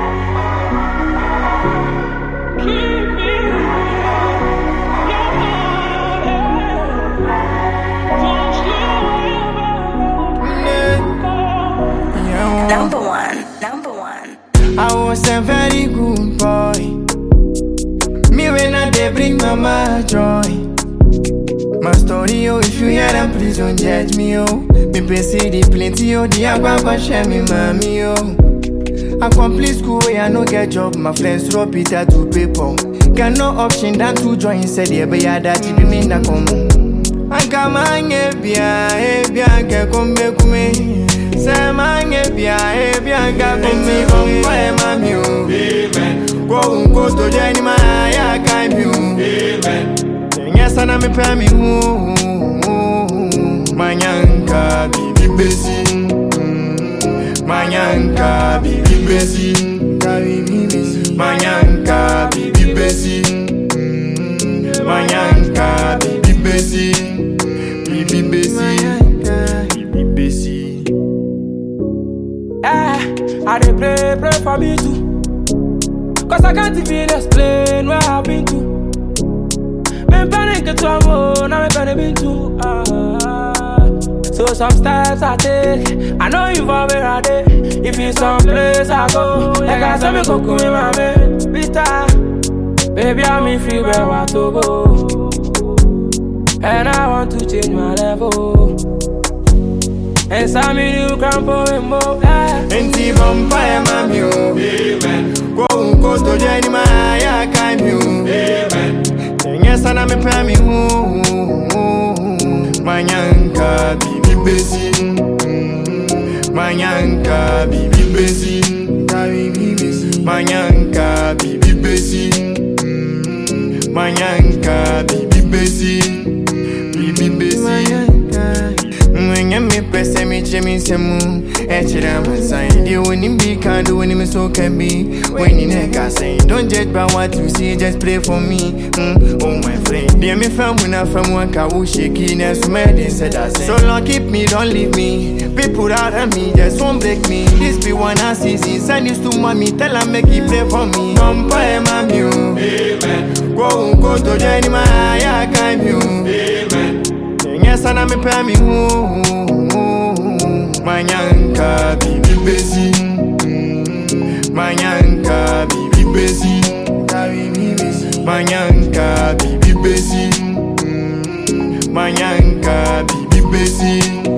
Number one. I was a very good boy. Me when I dey bring mama joy. My story, oh, if you hear them, please don't judge me, oh. Me pay see the plenty, oh, the agua share me, mommy, oh. I complete school where I no get job, my friends throw Peter to paper. Got no option than to join, said yeah, but yeah, that you mean that come. Anka manye bia, ke kombe kume. Say manye bia, ke kombe kume, mami, oh. Amen. Go to Jenny, my ya can't you. Yes, and I'm a pammy, Manyanka, bibi besi. Manyanka, bibi besi. Manyanka, bibi besi. Manyanka, bibi besi. Bibi besi. Bibi besi. I dey pray for me too. Cause I can't even explain where I've been to. Me panic to a more, now me panic been to. So some steps I take, I know you for where I dey. If it's some place I go, like I said me cook with my man. Bitter, baby I'm in free where I to go. And I want to change my level. And some new crampo and more. Enti vampire mami o. Amen. Go to Jenny my ya can't you. Amen. Yes and I'm a pammy Manyanka bibi besi. Manyanka bibi besi. Manyanka bibi besi. Manyanka bibi besi. Bibi besi. When me press me chemi semu, echira masai. The when him be can do when him so can be. When you nigga say, don't judge by what you see, just pray for me. Oh my friend, dear me fam when I from one car who shakiness, me said I say. So long keep me, don't leave me. People out of me, just won't break me. This be one I see, send this to mommy, tell her make it pray for me. Come pray, mommy, amen. Go to Jenny, my I can't you. Amen. Yes, and I'm a pammy Manyanka, bibi besi. Manyanka, bibi besi. Manyanka, bibi besi. Manyanka, bibi besi.